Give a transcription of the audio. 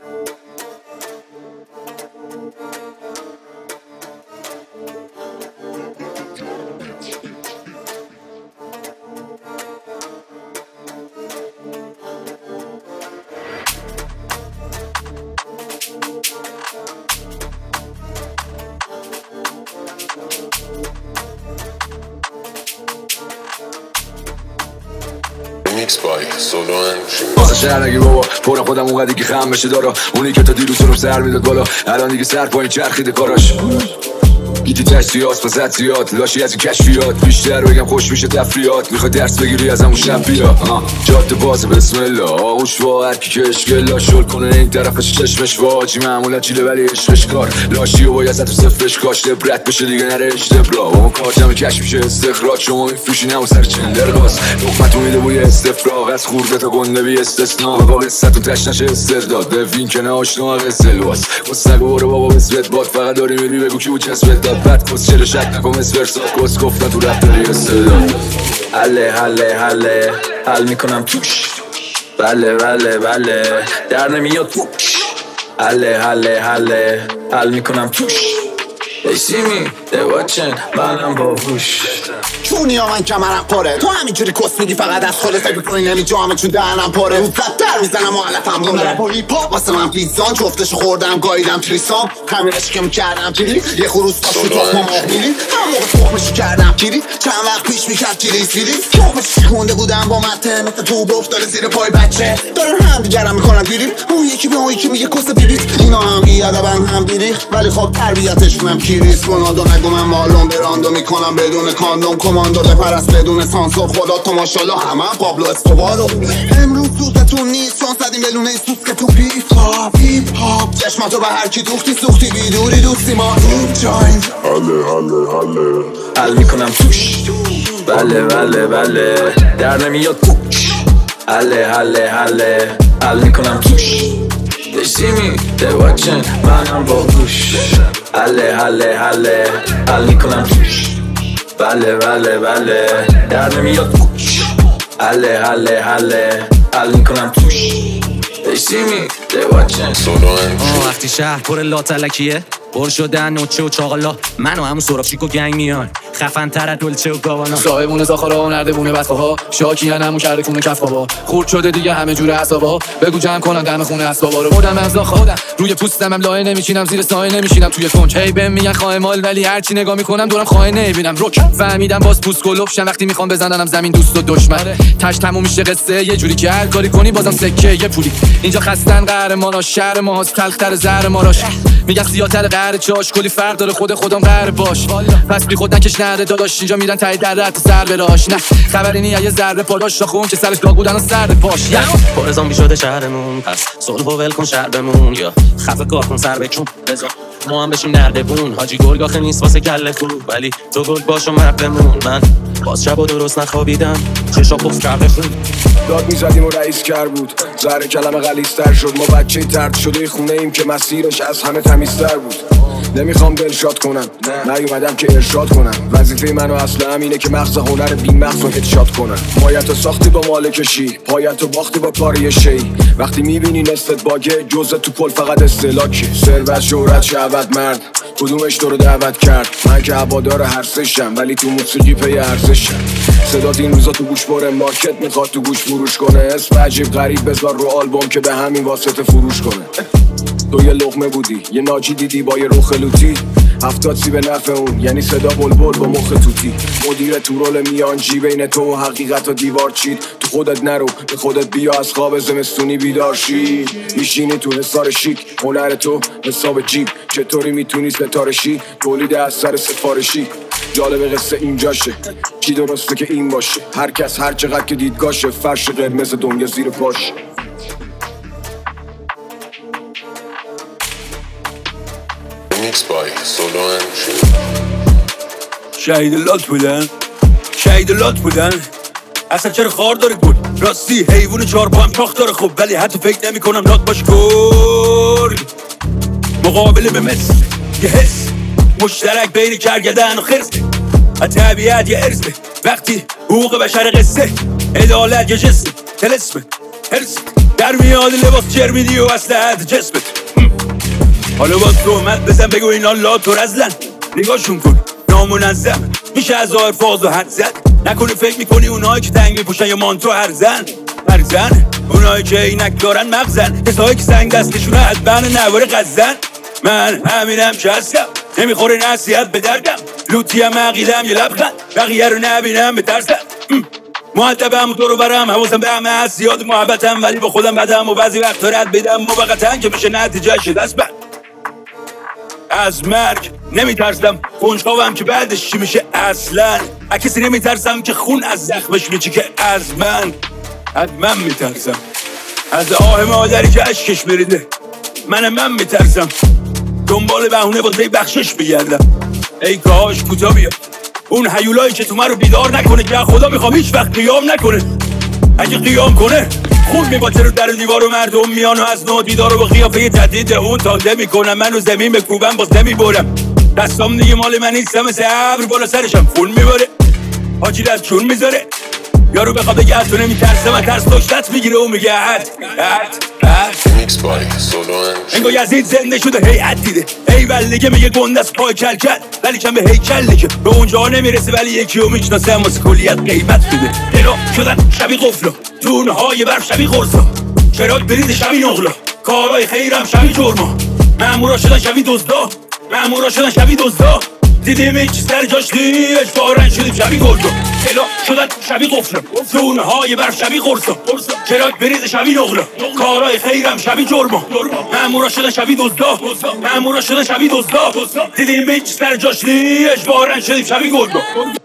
واسه شهر نگی بابا پرم خودم اونقدی که خم بشه دارا اونی که تا دیروز رو سر میداد بالا الان دیگه سر پایین چرخیده کاراش گیتی تشتیات فزتیات لاشی از این کشفیات بیشتر بگم خوش میشه تفریات میخوای درس بگیری از همون شب بیا جاده بازه بسم الله آغوش وا هرکی که اشکلا شل کنه این طرفش چشمش واجی معمولا چیله ولی عشقش کار لاشی و باید تو صفرش کاش لبرت بشه دیگه نره اشتبرا اون کار جمع کش میشه استخراج شما میفروشی نمو سر چندر باز نقمت میده بوی استفراغ از خورده تا گنده بی استثنا با قصت و تشنش استرداد ببین که نه آشنا قصه لواس کس نگو برو بابا بسویت باد فقط داری میری بگو کی بود جسوت داد بد کس چلو شک نکن از فرساد کس گفتن تو رفت داری استداد حل میکنم توش بله در نمیاد توش حل میکنم توش They see me, they watching, منم باهوش چونی ها من کمرم پاره تو همینجوری کس میگی فقط از خودت فکر کنی نمیجامه چون دهنم پاره رو زدتر میزنم و حالتم رو رپ و هیپ هاپ واسه من پیزان جفتشو خوردم گاییدم تریسام همینش که میکردم پیری یه خروس پاش تو تخم ماه میری هم موقع تخمشو کردم پیری چند وقت پیش میکرد تیریز تخمش شکونده بودم با مته مثل تو افتاده زیر پای بچه دارن هم دیگرم میکنن بیریم اون یکی به اون یکی میگه کس بیریز اینا هم بیادبن هم بیریخ ولی خب تربیتشونم کیریز رونالدو نگو من مالون براندو میکنم بدون کاندوم کماندو بپرست بدون سانسور خدا تو ماشالله همه پابلو اسکوبارو امروز سوختتون نیست چون زدیم بلونه سوز که تو هیپ هاپ چشماتو به هر کی دوختی سوختی بیدوری دوستی ما این جایم حل میکنم توش بله در نمیاد توش حل میکنم توش They see me, they watching, منم باهوش حل میکنم توش بله در نمیاد توش حل میکنم توش They see me, they watching وقتی شهر پر لاتلکیه پر شدن نوچه و چاقالا من و همون سرافشیک و گنگ میان خفن تر از دلچه و گاوانا صاحبونه زاخارا و نردبونه بسخها شاکیان همون کرده خونه کف بابا خورد شده دیگه همه جور اعصابا بگو جمع کنن دم خونه اسبابا رو بردم از خودم روی پوستم هم لایه نمیچینم زیر سایه نمیشینم توی کنج هی بهم میگن خواهی مال ولی هرچی نگاه میکنم دورم خواهی نمیبینم روک فهمیدم باز پوست گلوبشم وقتی میخوام بزننم زمین دوست و دشمن تاش تموم میشه قصه یه جوری که هر کاری کنی بازم سکه یه پولی اینجا خستن قهرمانا شهر ماست تلختر زهر ماراش میگن سیاتر قهر چاش کلی فرق داره خودم قهر باش پس بی خود نکش نره داداش اینجا میرن تای در رت سر براش نه خبری نی یه ذره پاراش شاخون که سرش داغ بودن و سر پاش پر زامبی شده شهرمون پس صلح و ول کن شهر بمون یا خفه کار کن سر بچون بذار ما هم بشیم نردبون حاجی گرگ آخه نیست واسه کله خوب ولی تو گرگ باش و مرد بمون من باز شب و درست نخوابیدم چشا پفت کرده خود داد میزدیم و رئیس کر بود زهر کلمه غلیظ‌تر شد ما بچه ترد شده خونه ایم که مسیرش از همه تمیزتر بود نمیخوام دلشاد کنم نیومدم که ارشاد کنم وظیفه منو اصلا همینه که مغز هنر بی مغز رو هدشات کنم مایتو ساختی با مالکشی پایتو باختی با کاری شی وقتی میبینی نصفت باگه جزء تو پل فقط استلاکی ثروت شهرت شهوت مرد کدومش تو رو دعوت کرد من که هوادار هر سشم ولی تو موسیقی پی ارزشم صدات این روزا تو گوش بره مارکت میخواد تو گوش فروش کنه اسم عجیب غریب بذار رو آلبوم که به همین واسطه فروش کنه تو یه لقمه بودی یه ناجی دیدی با یه رخ لوتی 70 سی به نفع اون یعنی صدا بلبل با مخ توتی مدیر تو رول میانجی بین تو و حقیقت و دیوار چید تو خودت نرو به خودت بیا از خواب زمستونی بیدار شی میشینی تو حصار شیک هنر تو حساب جیب چطوری میتونی ستارشی تولید اثر سفارشی جالب قصه اینجاشه چی درسته که این باشه هر کس هر چقدر که دیدگاشه فرش قرمز دنیا زیر پاش شهید لات بودن اصلا چرا خار داره گل راستی حیوان چهار با هم چاخ داره خب ولی حتی فکر نمی کنم لات باش گرگ مقابله به مثل یه حس مشترک بین کرگدن و خرسه طبیعت یه ارزه وقتی حقوق بشر قصه عدالت یه جسم تلسمه هرس در در میاد لباس چرمیدی و اسلحت جسمت. حالا باز تهمت بزن بگو اینا لاتور ازلن. نگاهشون کن نامنظم میشه از ظاهر فاز و حد زد. نکنه فکر میکنی اونایی که تنگ میپوشن یا مانتو هرزن اونایی که اینک دارن مغزن، کسایی که سنگ دستشونه حدبن نوار غزن. من همینم که هستم نمیخوره نصیحت به دردم، لوتیم عقیدم یه لبخند بقیه رو نبینم بترسم. مؤدبم تو رو برم حواسم به همه هست زیاد محبتم ولی با خودم بدم و بعضی وقتا رد بدم موقتا که بشه نتیجهش دست بند. از مرگ نمیترسم کنجکاوم که بعدش چی میشه اصلا. از کسی نمیترسم که خون از زخمش میچه که از من میترسم. از آه مادری که اشکش بریده من میترسم. دنبال بهونه واسه بخشش بگردم. ای کاش کوتاه بیاد اون هیولایی که تو من رو بیدار نکنه که خدا میخوام هیچ وقت قیام نکنه. اگه قیام کنه خون میباته رو در دیوار و مردم میان و از نو دیدار رو با قیافه تهدید اون تازه میکنم. من رو زمین بکوبم باز نمیبرم. دستام دیگه مال من نیستم مثل ابر بالا سرشم خون میباره. حاجی از چون میذاره یارو بخواد بگه از تو نمیترسم از ترس داشتت میگیره و میگه انگو یزید زنده شده هیئت دیده. ای بلگه میگه گندست پای کل کل ولی کم به هیکل دیگه به اونجا نمیرسه ولی یکی رو میشناسه واسه کلیت قیمت بده. دلا شدن شبیه قفلا دونه های برف شبیه قرصا چراغ بریز شبیه نقلا کارهای خیرم شبیه جرما مامورا شدن شبیه دزدا دیدیم هیچ سر جاش نیست فارن شدیم شبیه گرگا دلا شدن شبیه قفلا دونه های برف شبیه قرصا چراغ بریز شبیه نقلا کارهای خیرم شبیه جرما مامورا شدن شبیه دزدا دیدیم هیچ سر جاش نیست فارن شدیم شبیه گرگا.